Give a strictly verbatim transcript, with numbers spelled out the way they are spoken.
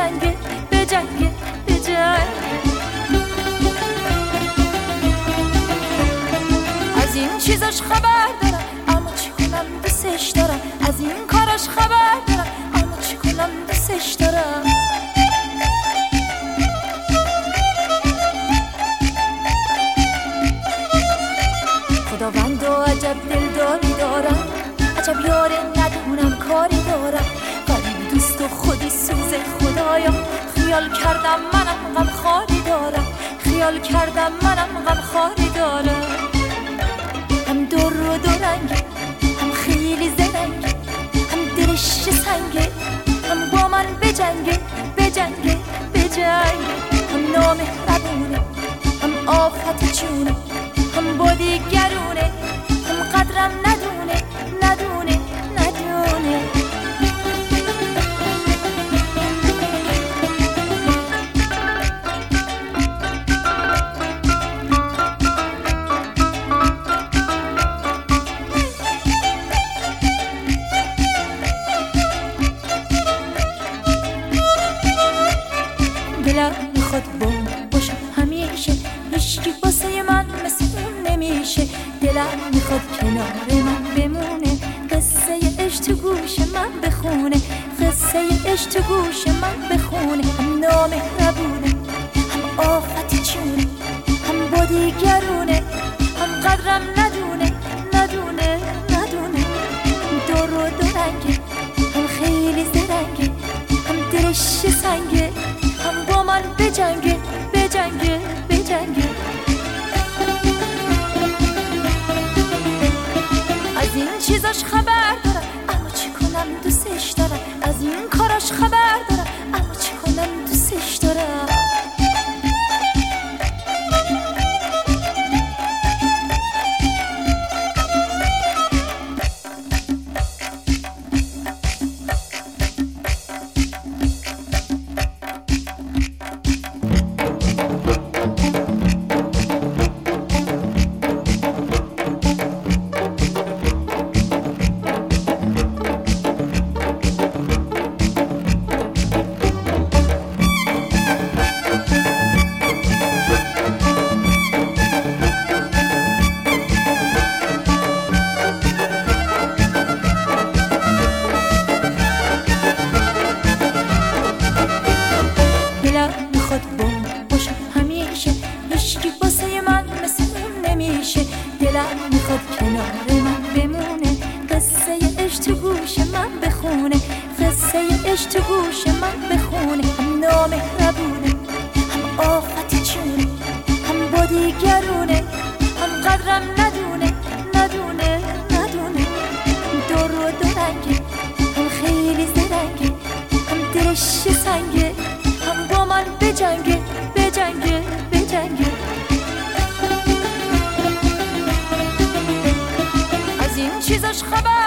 بجنگه بجنگه بجنگه. از این چیزاش خبر دارم اما چی کنم دوستش دارم، از این کاراش خبر دارم اما چی کنم دوستش دارم. خداوند و عجب دلداری دارم، عجب یاره ندونم کاری دارم، غریب دوست و خودی سوز خدایا. خیال کردم منم غم خاری دارم، خیال کردم منم غم خاری دارم. هم دور و دورنگه، هم خیلی زرنگه، هم دلش سنگه، هم با من بجنگه بجنگه بجنگه. هم نامهربونه، هم آفت چونه، هم با دیگرونه، هم قدرم ندونه ندونه ندونه. دلم میخواد بوم باشم همیشه، هیچکی واسه من مثل اون نمیشه. دلم میخواد کنار من بمونه، قصه عشق تو گوش من بخونه، قصه عشق تو گوش من بخونه. هم نامهربونه، هم آفت چونه، هم با دیگرونه، هم قدرم ندونه ندونه ندونه. دور و دورنگه، هم خیلی زرنگه، هم دلش سنگه، هم با من بجنگه بجنگه بجنگه. از این چیزاش خبر دارم اما چی کنم دوستش دارم، از این کاراش خبر دارم اما چی کنم دوستش دارم. دلم میخواد بوم باشم همیشه، هیچکی واسه من مثل اون نمیشه. دلم میخواد کنار من بمونه، قصه عشق تو گوش من بخونه، قصه عشق تو گوش من بخونه. هم نامهربونه، هم آفت چونه، هم با دیگرونه، هم قدرم ندونه ندونه ندونه. دور و دورنگه، هم خیلی زرنگه، هم دلش سنگه، هم با من بجنگه بجنگه بجنگه. از این چیزاش خبر